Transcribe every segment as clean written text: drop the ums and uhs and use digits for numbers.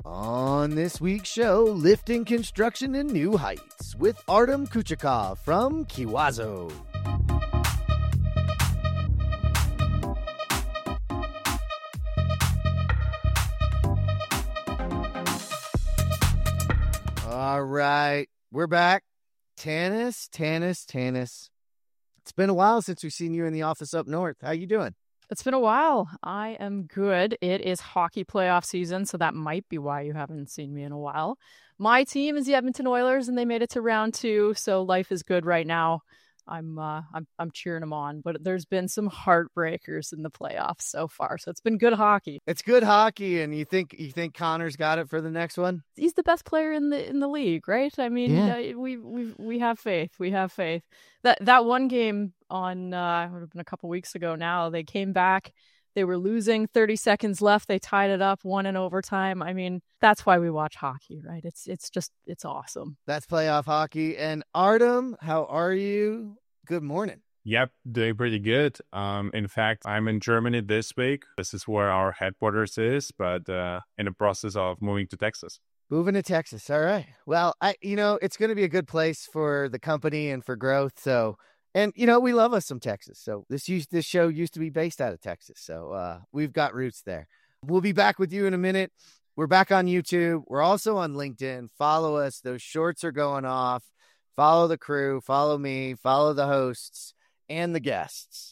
On this week's show, lifting construction to new heights with Artem Kuchikov from Keewazo. All right, we're back. Tanis. It's been a while since we've seen you in the office up north. How you doing? It's been a while. I am good. It is hockey playoff season, so that might be why you haven't seen me in a while. My team is the Edmonton Oilers, and they made it to round 2, so life is good right now. I'm cheering them on, but there's been some heartbreakers in the playoffs so far, so it's been good hockey. It's good hockey, and you think Connor's got it for the next one? He's the best player in the league, right? I mean, we have faith. We have faith. That one game on would have been a couple weeks ago now. They came back. They were losing, 30 seconds left. They tied it up, won in overtime. I mean, that's why we watch hockey, right? It's awesome. That's playoff hockey. And Artem, how are you? Good morning. Yep, doing pretty good. In fact, I'm in Germany this week. This is where our headquarters is, but in the process of moving to Texas. Moving to Texas. All right. Well, it's going to be a good place for the company and for growth. So, and we love us some Texas. So this show used to be based out of Texas. So we've got roots there. We'll be back with you in a minute. We're back on YouTube. We're also on LinkedIn. Follow us. Those shorts are going off. Follow the crew. Follow me. Follow the hosts and the guests.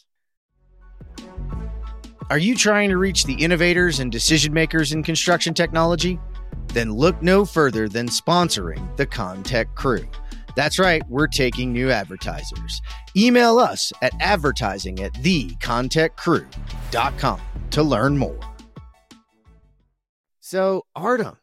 Are you trying to reach the innovators and decision makers in construction technology? Then look no further than sponsoring the Contech Crew. That's right, we're taking new advertisers. Email us at advertising@thecontechcrew.com to learn more. So, Artem,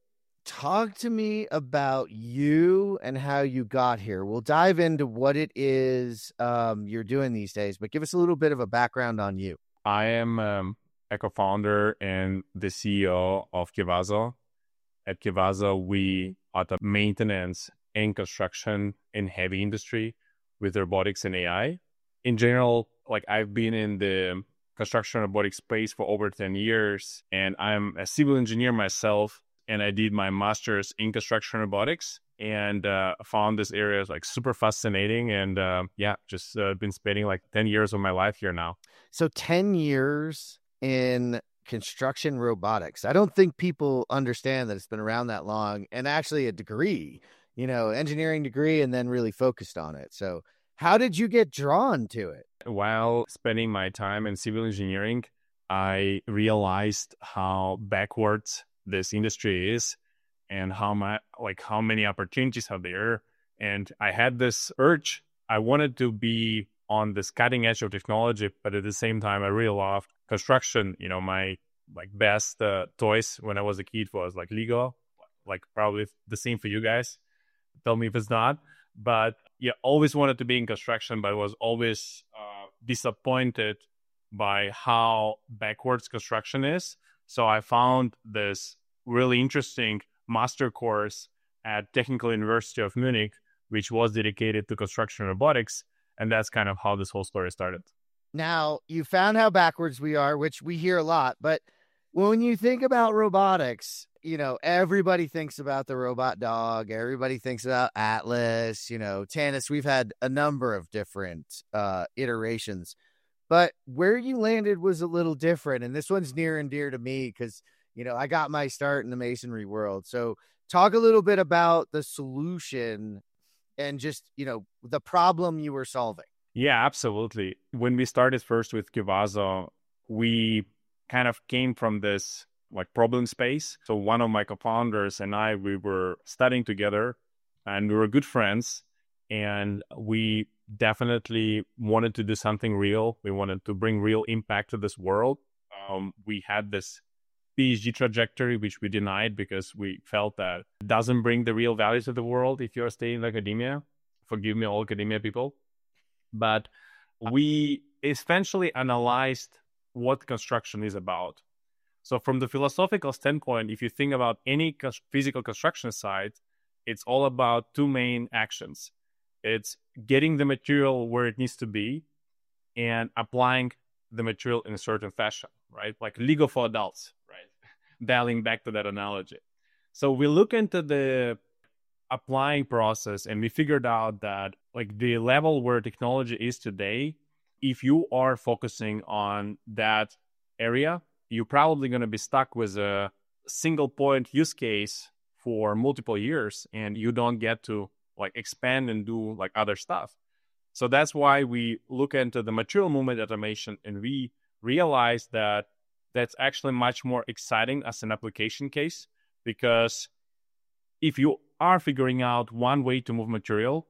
talk to me about you and how you got here. We'll dive into what it is you're doing these days, but give us a little bit of a background on you. I am a co-founder and the CEO of Keewazo. At Keewazo, we are the maintenance and construction in heavy industry with robotics and AI. In general, I've been in the construction robotics space for over 10 years, and I'm a civil engineer myself, and I did my master's in construction robotics, and found this area super fascinating, and just been spending 10 years of my life here now. So 10 years in construction robotics. I don't think people understand that it's been around that long, and actually a degree, engineering degree, and then really focused on it. So how did you get drawn to it? While spending my time in civil engineering, I realized how backwards this industry is and how many opportunities are there. And I had this urge. I wanted to be on this cutting edge of technology, but at the same time, I really loved construction. My best toys when I was a kid was Lego, probably the same for you guys. Tell me if it's not. But always wanted to be in construction, but was always disappointed by how backwards construction is. So I found this really interesting master course at Technical University of Munich, which was dedicated to construction robotics. And that's kind of how this whole story started. Now, you found how backwards we are, which we hear a lot. But when you think about robotics, everybody thinks about the robot dog. Everybody thinks about Atlas, Tanis. We've had a number of different iterations. But where you landed was a little different. And this one's near and dear to me because, I got my start in the masonry world. So talk a little bit about the solution and just, the problem you were solving. Yeah, absolutely. When we started first with Keewazo, we kind of came from this problem space. So one of my co-founders and I, we were studying together and we were good friends, and we definitely wanted to do something real. We wanted to bring real impact to this world. We had this PhD trajectory, which we denied because we felt that it doesn't bring the real value to the world if you're staying in academia. Forgive me, all academia people. But we essentially analyzed what construction is about. So from the philosophical standpoint, if you think about any physical construction site, it's all about two main actions. It's getting the material where it needs to be and applying the material in a certain fashion, right? Like Lego for adults, right? Dialing back to that analogy. So we look into the applying process and we figured out that like the level where technology is today, if you are focusing on that area, you're probably going to be stuck with a single point use case for multiple years and you don't get to like expand and do like other stuff. So that's why we look into the material movement automation and we realize that that's actually much more exciting as an application case, because if you are figuring out one way to move material,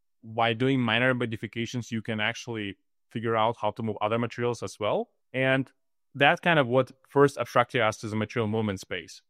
by doing minor modifications, you can actually figure out how to move other materials as well. And that's kind of what first attracted us to the material movement space.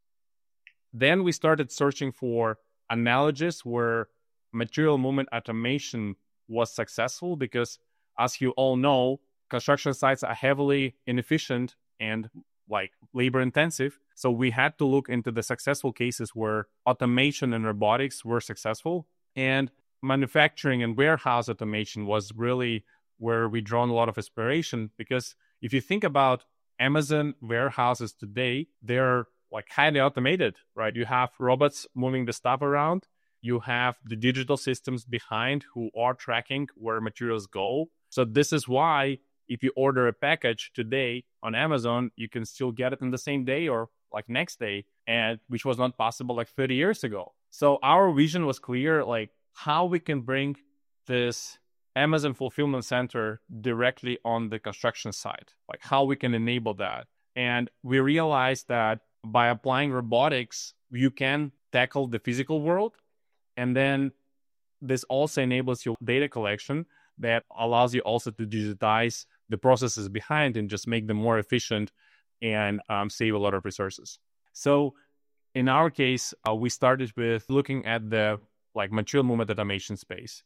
Then we started searching for analogies where material movement automation was successful, because as you all know, construction sites are heavily inefficient and like labor intensive. So we had to look into the successful cases where automation and robotics were successful. And manufacturing and warehouse automation was really where we drawn a lot of inspiration, because if you think about Amazon warehouses today, they're like highly automated, right? You have robots moving the stuff around. You have the digital systems behind who are tracking where materials go. So this is why if you order a package today on Amazon, you can still get it in the same day or like next day, and which was not possible like 30 years ago. So our vision was clear, like how we can bring this Amazon fulfillment center directly on the construction site, like how we can enable that. And we realized that by applying robotics, you can tackle the physical world. And then this also enables your data collection that allows you also to digitize the processes behind and just make them more efficient and save a lot of resources. So in our case, we started with looking at the like material movement automation space.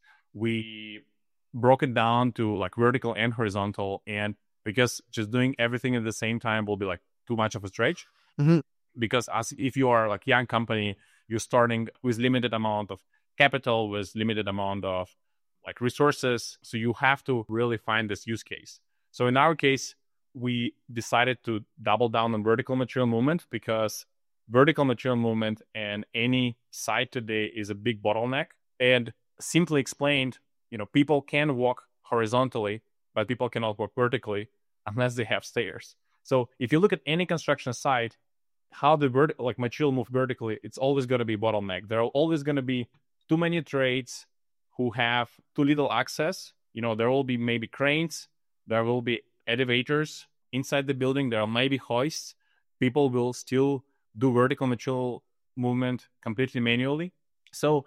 We broke it down to like vertical and horizontal, and because just doing everything at the same time will be like too much of a stretch. Mm-hmm. Because as if you are like young company, you're starting with limited amount of capital, with limited amount of like resources. So you have to really find this use case. So in our case, we decided to double down on vertical material movement, because vertical material movement and any site today is a big bottleneck. And simply explained, people can walk horizontally, but people cannot walk vertically unless they have stairs. So if you look at any construction site, how the material move vertically, it's always going to be bottleneck. There are always going to be too many trades who have too little access. There will be maybe cranes, there will be elevators inside the building, there may be hoists. People will still do vertical material movement completely manually. So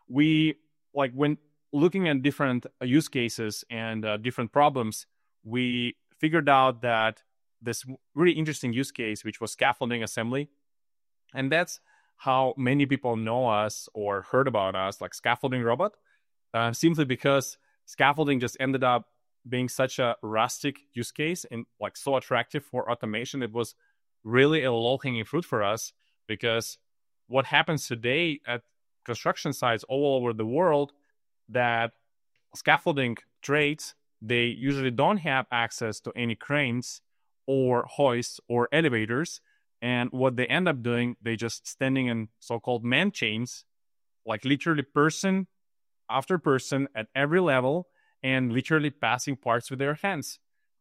we when looking at different use cases and different problems, we figured out that this really interesting use case, which was scaffolding assembly. And that's how many people know us or heard about us, like scaffolding robot, simply because scaffolding just ended up being such a rustic use case and like so attractive for automation. It was really a low-hanging fruit for us, because what happens today at construction sites all over the world, that scaffolding trades, they usually don't have access to any cranes or hoists or elevators. And what they end up doing, they just standing in so-called man chains, like literally person after person at every level, and literally passing parts with their hands.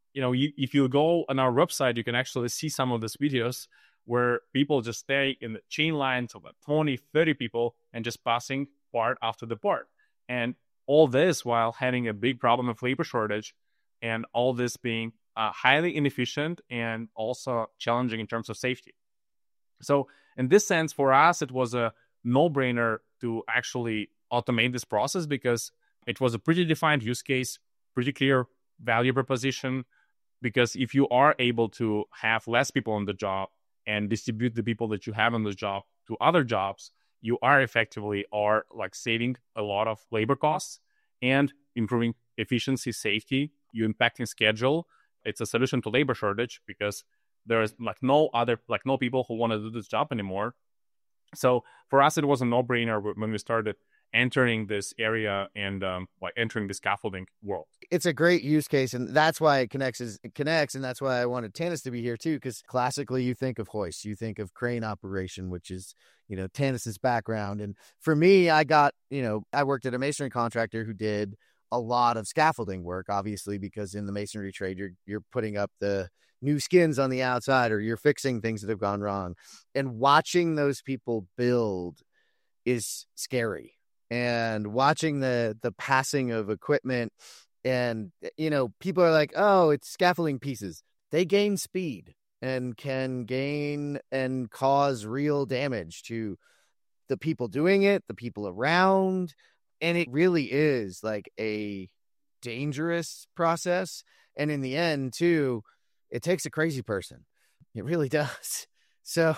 If you go on our website, you can actually see some of these videos where people just stay in the chain lines of 20, 30 people and just passing part after the part. And all this while having a big problem of labor shortage, and all this being highly inefficient and also challenging in terms of safety. So in this sense, for us, it was a no-brainer to actually automate this process, because it was a pretty defined use case, pretty clear value proposition. Because if you are able to have less people on the job and distribute the people that you have on the job to other jobs, you are effectively saving a lot of labor costs and improving efficiency, safety. You're impacting schedule. It's a solution to labor shortage, because there is no people who want to do this job anymore. So for us, it was a no-brainer when we started entering this area and like entering the scaffolding world. It's a great use case, and that's why it connects, and that's why I wanted Tanis to be here too, because classically you think of hoist, you think of crane operation, which is, Tanis's background. And for me, I worked at a masonry contractor who did a lot of scaffolding work, obviously, because in the masonry trade, you're putting up the new skins on the outside, or you're fixing things that have gone wrong. And watching those people build is scary. And watching the passing of equipment, and people are like, oh, it's scaffolding pieces. They gain speed and can gain and cause real damage to the people doing it, the people around. And it really is like a dangerous process. And in the end, too, it takes a crazy person. It really does. So,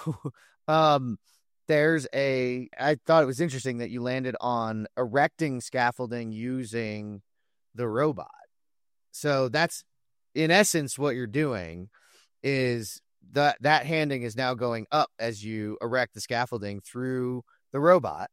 I thought it was interesting that you landed on erecting scaffolding using the robot. So that's in essence what you're doing, is that handing is now going up as you erect the scaffolding through the robot.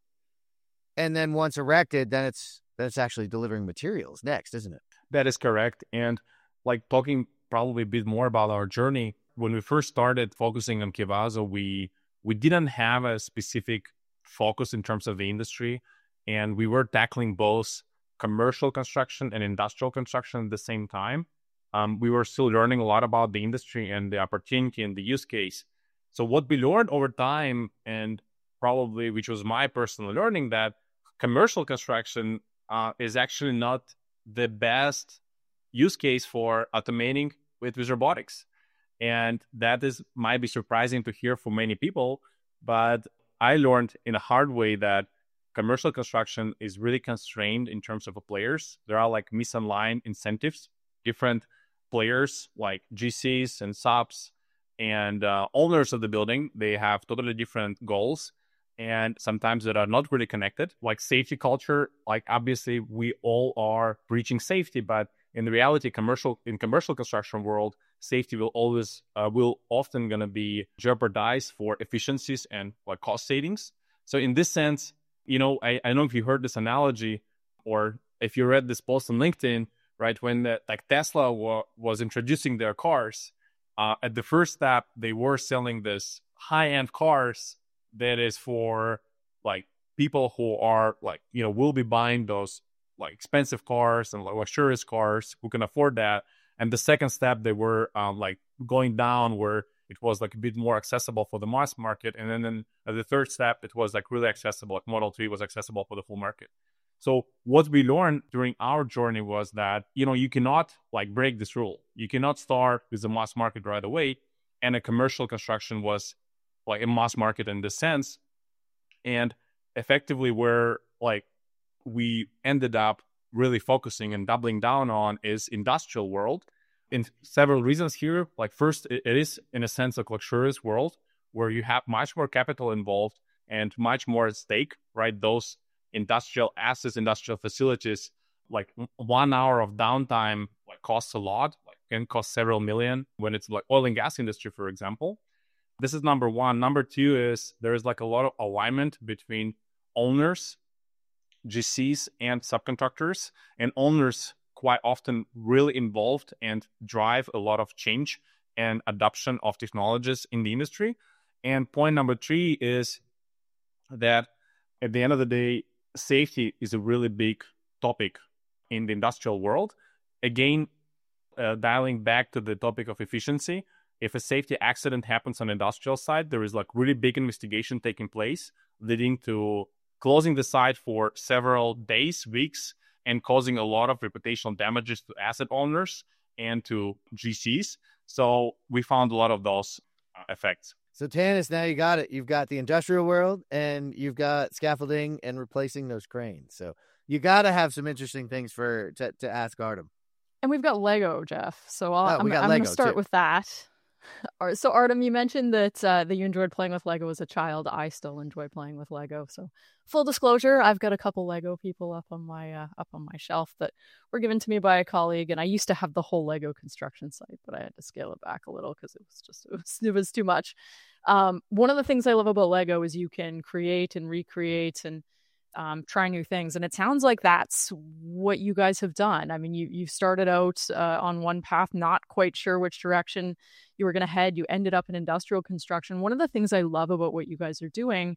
And then once erected, then it's actually delivering materials next, isn't it? That is correct. And like talking probably a bit more about our journey, when we first started focusing on Kevazo, we didn't have a specific focus in terms of the industry, and we were tackling both commercial construction and industrial construction at the same time. We were still learning a lot about the industry and the opportunity and the use case. So what we learned over time, and probably which was my personal learning, that commercial construction is actually not the best use case for automating with robotics. And that might be surprising to hear for many people, but I learned in a hard way that commercial construction is really constrained in terms of players. There are like misaligned incentives, different players like GCs and subs and owners of the building. They have totally different goals, and sometimes that are not really connected. Like safety culture, like obviously we all are preaching safety, but in the reality, in commercial construction world, safety will often going to be jeopardized for efficiencies and like cost savings. So in this sense, I don't know if you heard this analogy or if you read this post on LinkedIn, right? When Tesla was introducing their cars, at the first step, they were selling this high-end cars that is for like people who are like, will be buying those like expensive cars and luxurious cars who can afford that. And the second step, they were like going down where it was like a bit more accessible for the mass market. And then the third step, it was like really accessible. Like Model 3 was accessible for the full market. So what we learned during our journey was that, you cannot like break this rule. You cannot start with the mass market right away. And a commercial construction was like a mass market in this sense. And effectively where like we ended up really focusing and doubling down on is industrial world. In several reasons here. Like first, it is in a sense a luxurious world where you have much more capital involved and much more at stake, right? Those industrial assets, industrial facilities, like 1 hour of downtime like costs a lot, like can cost several million when it's like oil and gas industry, for example. This is number one. Number two is there is like a lot of alignment between owners, GCs, and subcontractors, and owners quite often really involved and drive a lot of change and adoption of technologies in the industry. And point number three is that at the end of the day, safety is a really big topic in the industrial world. Again, dialing back to the topic of efficiency, if a safety accident happens on the industrial side, there is like really big investigation taking place, leading to closing the site for several days, weeks, and causing a lot of reputational damages to asset owners and to GCs. So we found a lot of those effects. So Tanis, now you got it. You've got the industrial world and you've got scaffolding and replacing those cranes. So you got to have some interesting things to ask Artem. And we've got Lego, Jeff. So I'm going to start too. with that. So Artem, you mentioned that you enjoyed playing with Lego as a child. I still enjoy playing with Lego. So full disclosure, I've got a couple Lego people up on my shelf that were given to me by a colleague, and I used to have the whole Lego construction site, but I had to scale it back a little because it was too much. One of the things I love about Lego is you can create and recreate and try new things. And it sounds like that's what you guys have done. I mean, you started out on one path, not quite sure which direction you were going to head. You ended up in industrial construction. One of the things I love about what you guys are doing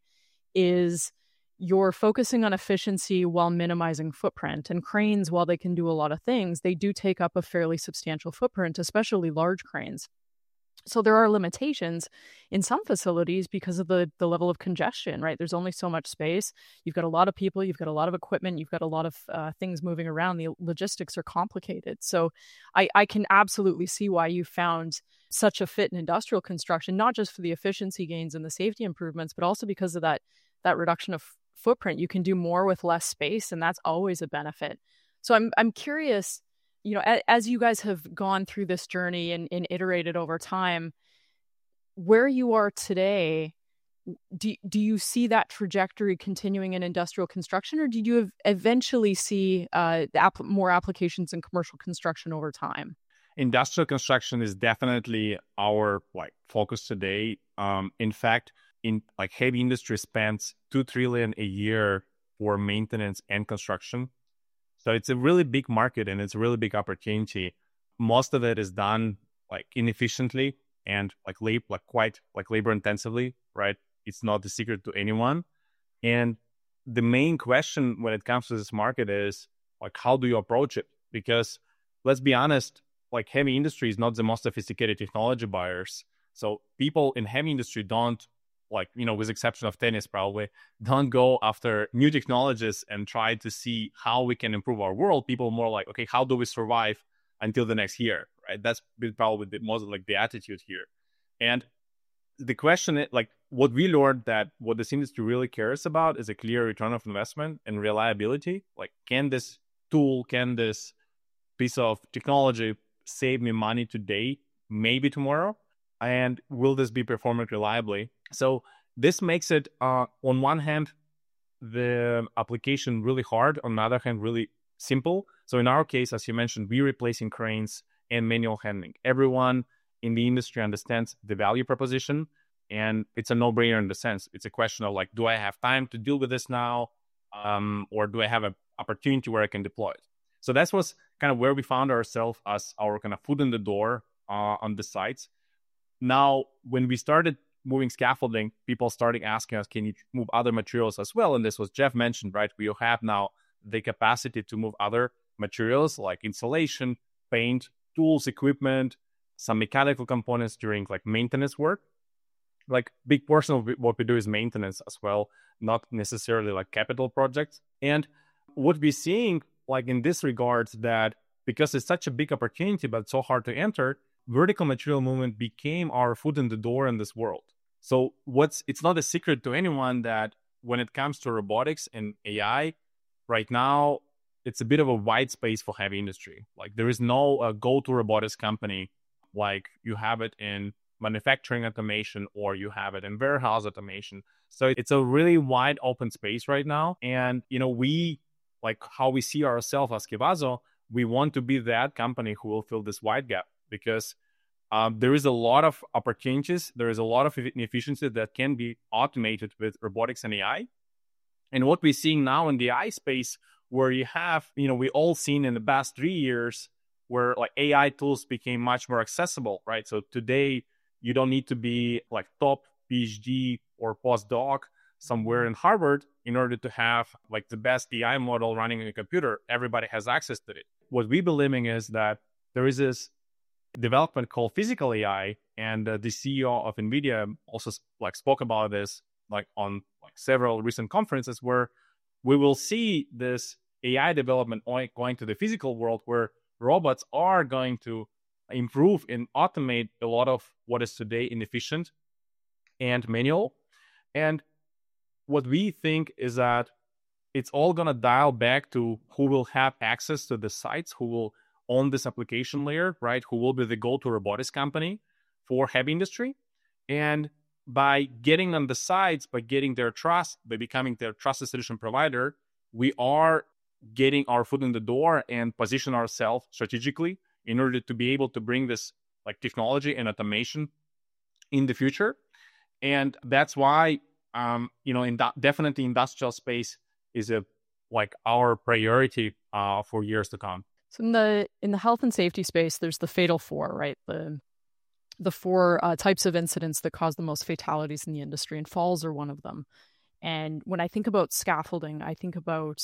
is you're focusing on efficiency while minimizing footprint. And cranes, while they can do a lot of things, they do take up a fairly substantial footprint, especially large cranes. So there are limitations in some facilities because of the level of congestion, right? There's only so much space. You've got a lot of people, you've got a lot of equipment, you've got a lot of things moving around. The logistics are complicated. So I can absolutely see why you found such a fit in industrial construction, not just for the efficiency gains and the safety improvements, but also because of that reduction of footprint. You can do more with less space, and that's always a benefit. So I'm curious, as you guys have gone through this journey and iterated over time, where you are today, do you see that trajectory continuing in industrial construction, or did you eventually see more applications in commercial construction over time? Industrial construction is definitely our focus today. In fact, heavy industry spends $2 trillion a year for maintenance and construction. So it's a really big market and it's a really big opportunity. Most of it is done inefficiently and quite labor intensively, right? It's not a secret to anyone. And the main question when it comes to this market is how do you approach it? Because let's be honest, heavy industry is not the most sophisticated technology buyers. So people in heavy industry don't with exception of tennis, probably don't go after new technologies and try to see how we can improve our world. People more okay, how do we survive until the next year, right? That's probably the most the attitude here. And the question is what we learned that what this industry really cares about is a clear return of investment and reliability. Can this tool, can this piece of technology save me money today, maybe tomorrow? And will this be performing reliably? So this makes it, on one hand, the application really hard, on the other hand, really simple. So in our case, as you mentioned, we're replacing cranes and manual handling. Everyone in the industry understands the value proposition, and it's a no-brainer in the sense. It's a question of do I have time to deal with this now, or do I have an opportunity where I can deploy it? So that was kind of where we found ourselves as our kind of foot in the door on the sites. Now, when we started moving scaffolding, people started asking us, can you move other materials as well? And this was Jeff mentioned, right? We have now the capacity to move other materials like insulation, paint, tools, equipment, some mechanical components during maintenance work. Big portion of what we do is maintenance as well, not necessarily capital projects. And what we're seeing in this regard, that because it's such a big opportunity, but so hard to enter, vertical material movement became our foot in the door in this world. So it's not a secret to anyone that when it comes to robotics and AI, right now, it's a bit of a wide space for heavy industry. There is no go-to robotics company like you have it in manufacturing automation or you have it in warehouse automation. So it's a really wide open space right now. And, we, how we see ourselves as Kevazo, we want to be that company who will fill this wide gap. Because there is a lot of opportunities, there is a lot of inefficiency that can be automated with robotics and AI. And what we're seeing now in the AI space, where you have, we all seen in the past 3 years, where AI tools became much more accessible, right? So today, you don't need to be top PhD or postdoc somewhere in Harvard in order to have the best AI model running in a computer. Everybody has access to it. What we believe in is that there is this development called physical AI, and the CEO of NVIDIA also spoke about this on several recent conferences, where we will see this AI development going to the physical world, where robots are going to improve and automate a lot of what is today inefficient and manual. And what we think is that it's all going to dial back to who will have access to the sites, who will own this application layer, right? Who will be the go-to robotics company for heavy industry. And by getting on the sites, by getting their trust, by becoming their trusted solution provider, we are getting our foot in the door and position ourselves strategically in order to be able to bring this technology and automation in the future. And that's why, definitely industrial space is our priority for years to come. So in the health and safety space, there's the fatal four, right? The four types of incidents that cause the most fatalities in the industry, and falls are one of them. And when I think about scaffolding, I think about,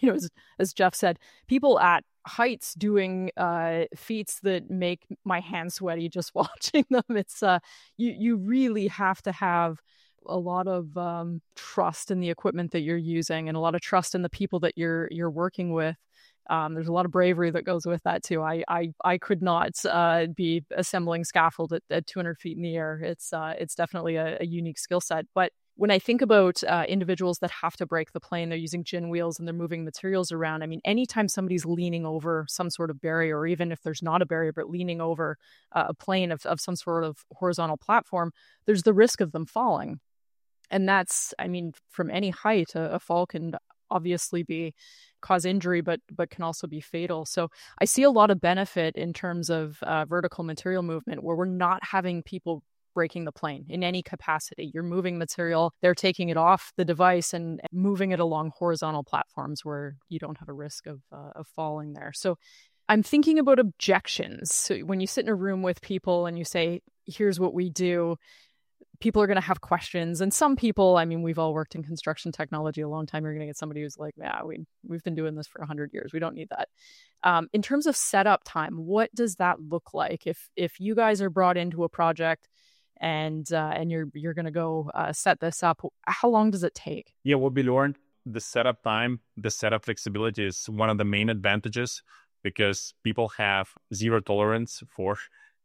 as Jeff said, people at heights doing feats that make my hands sweaty just watching them. It's you really have to have a lot of trust in the equipment that you're using, and a lot of trust in the people that you're working with. There's a lot of bravery that goes with that too. I could not be assembling scaffold at 200 feet in the air. It's definitely a unique skill set. But when I think about individuals that have to break the plane, they're using gin wheels and they're moving materials around. I mean, anytime somebody's leaning over some sort of barrier, or even if there's not a barrier, but leaning over a plane of some sort of horizontal platform, there's the risk of them falling. And that's, I mean, from any height, a fall can obviously cause injury, but can also be fatal. So I see a lot of benefit in terms of vertical material movement, where we're not having people breaking the plane in any capacity. You're moving material, they're taking it off the device and moving it along horizontal platforms where you don't have a risk of falling there. So I'm thinking about objections. So when you sit in a room with people and you say, here's what we do, people are going to have questions. And some people, I mean, we've all worked in construction technology a long time. You're going to get somebody who's like, yeah, we've been doing this for 100 years. We don't need that. In terms of setup time, what does that look like? If you guys are brought into a project and you're going to go set this up, how long does it take? Yeah, what we learned, the setup time, the setup flexibility is one of the main advantages, because people have zero tolerance for,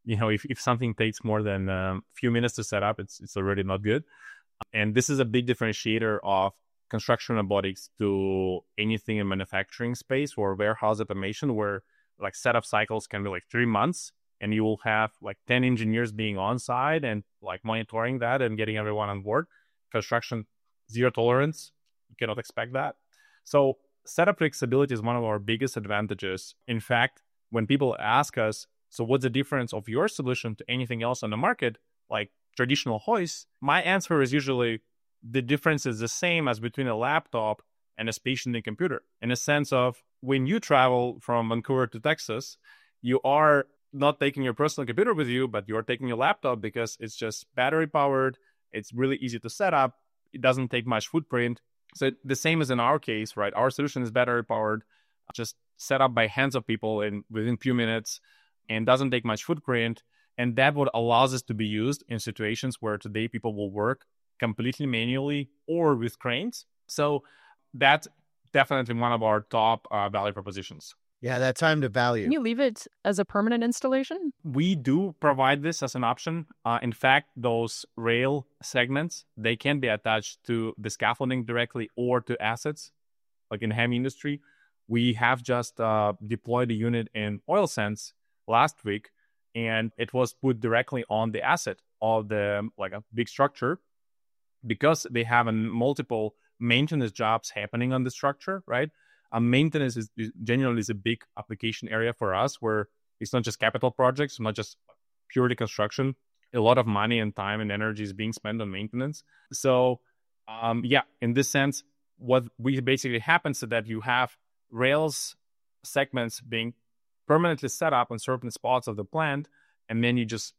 if something takes more than a few minutes to set up, it's already not good. And this is a big differentiator of construction robotics to anything in manufacturing space or warehouse automation, where like setup cycles can be like 3 months, and you will have like 10 engineers being on site and like monitoring that and getting everyone on board. Construction, zero tolerance. You cannot expect that. So setup flexibility is one of our biggest advantages. In fact, when people ask us, so what's the difference of your solution to anything else on the market, like traditional hoists, my answer is usually the difference is the same as between a laptop and a stationary computer. In a sense of, when you travel from Vancouver to Texas, you are not taking your personal computer with you, but you're taking your laptop, because it's just battery powered. It's really easy to set up. It doesn't take much footprint. So the same as in our case, right? Our solution is battery powered, just set up by hands of people within a few minutes, and doesn't take much footprint. And that what allows us to be used in situations where today people will work completely manually or with cranes. So that's definitely one of our top value propositions. Yeah, that time to value. Can you leave it as a permanent installation? We do provide this as an option. In fact, those rail segments, they can be attached to the scaffolding directly or to assets, like in heavy industry. We have just deployed a unit in oil sands last week, and it was put directly on the asset of a big structure, because they have multiple maintenance jobs happening on the structure, right? Maintenance is generally a big application area for us, where it's not just capital projects, not just purely construction. A lot of money and time and energy is being spent on maintenance. So, in this sense, what we basically happens is that you have rails segments being permanently set up on certain spots of the plant, and then you just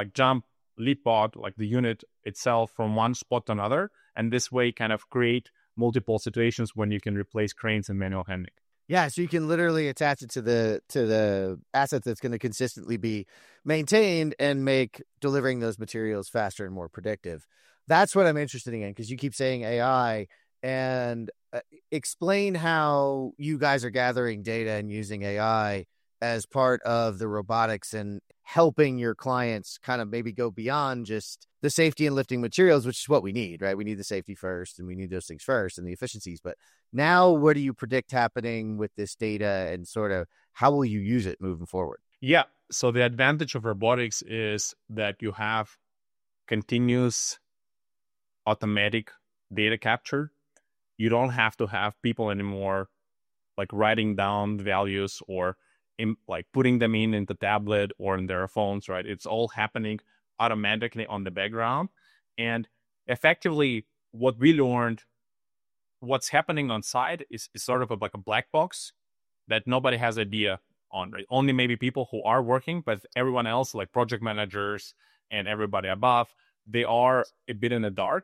leapfrog the unit itself from one spot to another, and this way kind of create multiple situations when you can replace cranes and manual handling. Yeah, so you can literally attach it to the asset that's going to consistently be maintained and make delivering those materials faster and more predictive. That's what I'm interested in, because you keep saying AI, and explain how you guys are gathering data and using AI as part of the robotics and helping your clients kind of maybe go beyond just the safety and lifting materials, which is what we need, right? We need the safety first, and we need those things first and the efficiencies. But now what do you predict happening with this data, and sort of how will you use it moving forward? Yeah. So the advantage of robotics is that you have continuous automatic data capture. You don't have to have people anymore writing down values or putting them into tablet or in their phones, right? It's all happening automatically on the background. And effectively, what we learned what's happening on site is sort of like a black box that nobody has idea on, right? Only maybe people who are working, but everyone else, like project managers and everybody above, they are a bit in the dark.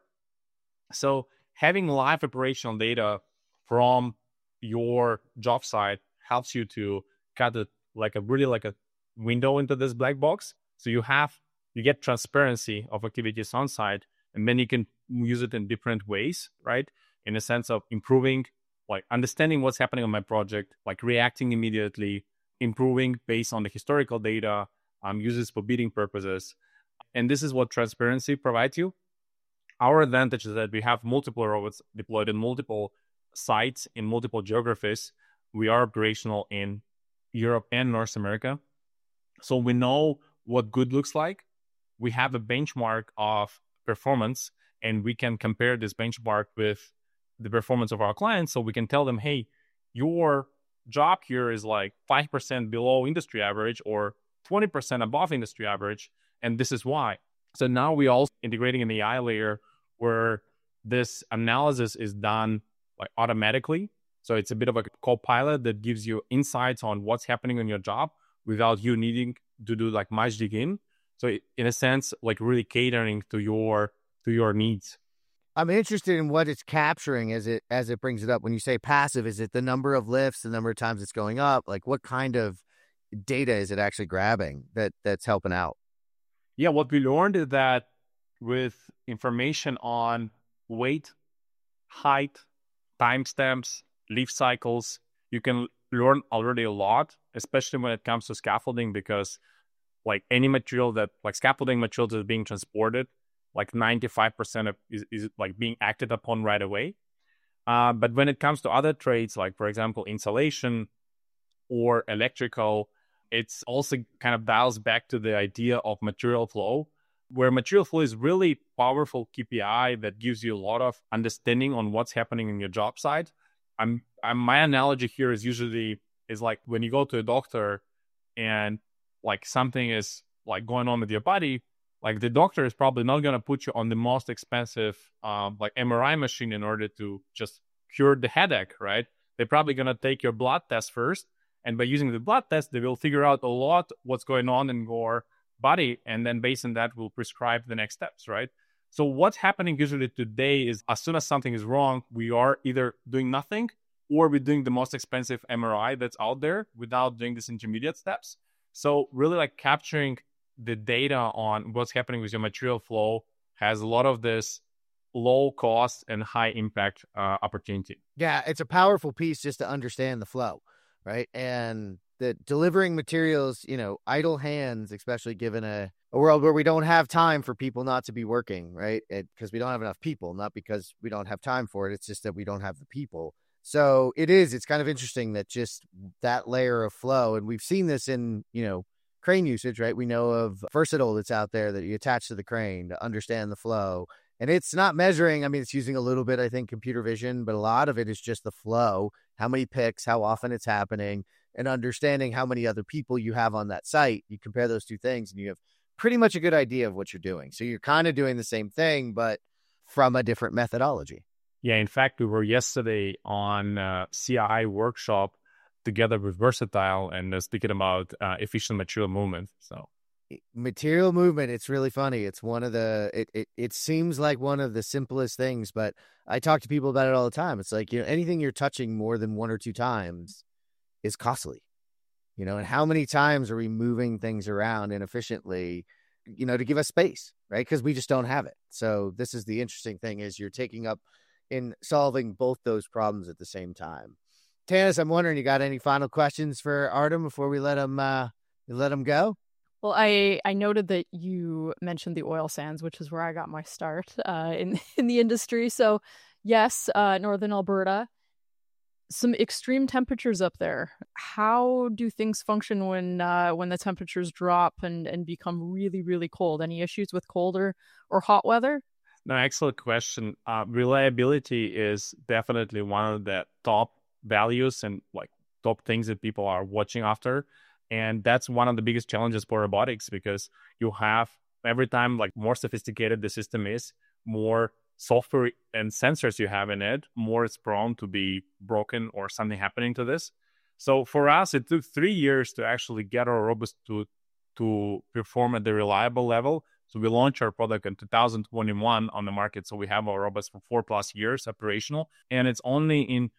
So having live operational data from your job site helps you to cut it like a window into this black box. So you get transparency of activities on site, and then you can use it in different ways, right? In a sense of improving, like understanding what's happening on my project, like reacting immediately, improving based on the historical data, uses for bidding purposes. And this is what transparency provides you. Our advantage is that we have multiple robots deployed in multiple sites in multiple geographies. We are operational in Europe and North America. So we know what good looks like. We have a benchmark of performance, and we can compare this benchmark with the performance of our clients. So we can tell them, hey, your job here is like 5% below industry average or 20% above industry average, and this is why. So now we're also integrating an AI layer where this analysis is done like automatically. So it's a bit of a co-pilot that gives you insights on what's happening on your job without you needing to do like much digging. So in a sense, like really catering to your needs. I'm interested in what it's capturing as it brings it up. When you say passive, is it the number of lifts, the number of times it's going up? Like what kind of data is it actually grabbing that's helping out? Yeah, what we learned is that with information on weight, height, timestamps, lift cycles, you can learn already a lot, especially when it comes to scaffolding, because like any material that like scaffolding materials is being transported, like 95% of is like being acted upon right away. But when it comes to other trades, like for example, insulation or electrical, it's also kind of dials back to the idea of material flow, where material flow is really powerful KPI that gives you a lot of understanding on what's happening in your job site. My analogy here is usually like when you go to a doctor and like something is like going on with your body, like the doctor is probably not going to put you on the most expensive like MRI machine in order to just cure the headache, right? They're probably going to take your blood test first. And by using the blood test, they will figure out a lot what's going on in your body. And then based on that, will prescribe the next steps, right? So what's happening usually today is as soon as something is wrong, we are either doing nothing or we're doing the most expensive MRI that's out there without doing these intermediate steps. So really like capturing the data on what's happening with your material flow has a lot of this low cost and high impact opportunity. Yeah, it's a powerful piece just to understand the flow, right? And the delivering materials, idle hands, especially given a world where we don't have time for people not to be working, right? Because we don't have enough people, not because we don't have time for it. It's just that we don't have the people. So it's kind of interesting that just that layer of flow, and we've seen this in, crane usage, right? We know of Versatile that's out there that you attach to the crane to understand the flow. And it's not measuring. I mean, it's using a little bit, I think, computer vision, but a lot of it is just the flow, how many picks, how often it's happening, and understanding how many other people you have on that site. You compare those two things and you have pretty much a good idea of what you're doing. So you're kind of doing the same thing, but from a different methodology. Yeah, in fact, we were yesterday on CI workshop together with Versatile and speaking about efficient material movement. So material movement, it's really funny. It's one of the it seems like one of the simplest things, but I talk to people about it all the time. It's like, anything you're touching more than one or two times is costly, and how many times are we moving things around inefficiently, to give us space, right? Because we just don't have it. So this is the interesting thing, is you're taking up in solving both those problems at the same time. Tanis, I'm wondering, you got any final questions for Artem before we let him go? Well, I noted that you mentioned the oil sands, which is where I got my start in the industry. So yes, Northern Alberta, some extreme temperatures up there. How do things function when the temperatures drop and become really, really cold? Any issues with colder or hot weather? No, excellent question. Reliability is definitely one of the top values and like top things that people are watching after. And that's one of the biggest challenges for robotics, because you have every time like more sophisticated the system is, more software and sensors you have in it, more it's prone to be broken or something happening to this. So for us, it took 3 years to actually get our robots to perform at the reliable level. So we launched our product in 2021 on the market. So we have our robots for 4+ years operational. And it's only in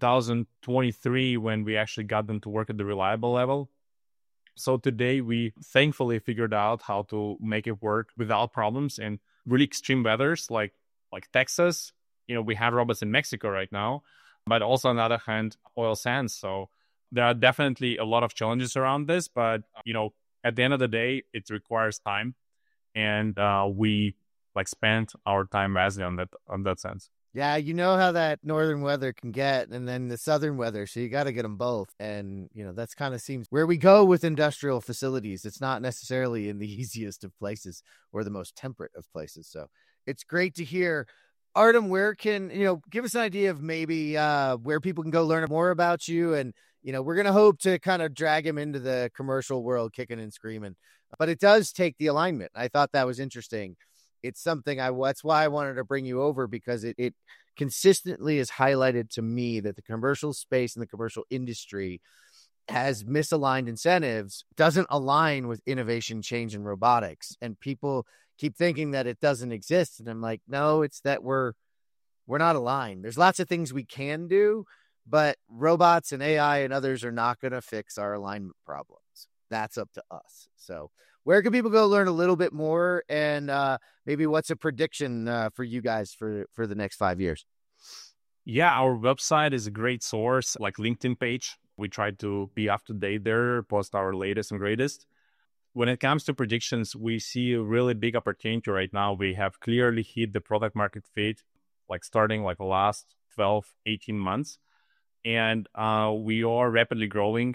2023 when we actually got them to work at the reliable level. So today we thankfully figured out how to make it work without problems in really extreme weathers like Texas. We have robots in Mexico right now, but also on the other hand, oil sands. So there are definitely a lot of challenges around this, but at the end of the day, it requires time, and we spent our time wisely on that sense. Yeah, you know how that northern weather can get, and then the southern weather, so you got to get them both. And that's kind of seems where we go with industrial facilities. It's not necessarily in the easiest of places or the most temperate of places. So it's great to hear. Artem, where can give us an idea of maybe where people can go learn more about you? And we're going to hope to kind of drag him into the commercial world kicking and screaming, but it does take the alignment. I thought that was interesting. It's something that's why I wanted to bring you over, because it consistently is highlighted to me that the commercial space and the commercial industry has misaligned incentives, doesn't align with innovation, change, and robotics. And people keep thinking that it doesn't exist. And I'm like, no, it's that we're not aligned. There's lots of things we can do, but robots and AI and others are not going to fix our alignment problems. That's up to us. So where can people go learn a little bit more? And maybe what's a prediction for you guys for the next 5 years? Yeah, our website is a great source, like LinkedIn page. We try to be up to date there, post our latest and greatest. When it comes to predictions, we see a really big opportunity right now. We have clearly hit the product market fit, starting the last 12, 18 months. And we are rapidly growing.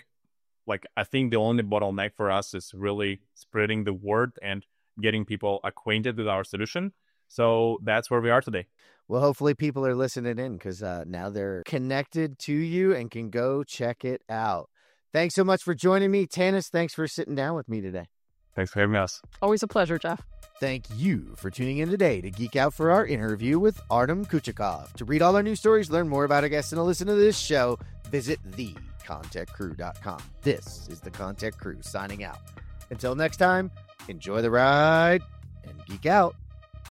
I think the only bottleneck for us is really spreading the word and getting people acquainted with our solution. So that's where we are today. Well, hopefully people are listening in, because now they're connected to you and can go check it out. Thanks so much for joining me. Tanis, thanks for sitting down with me today. Thanks for having us. Always a pleasure, Jeff. Thank you for tuning in today to geek out for our interview with Artem Kuchikov. To read all our news stories, learn more about our guests, and to listen to this show, visit thecontechcrew.com. This is the Contact Crew signing out. Until next time, enjoy the ride and geek out.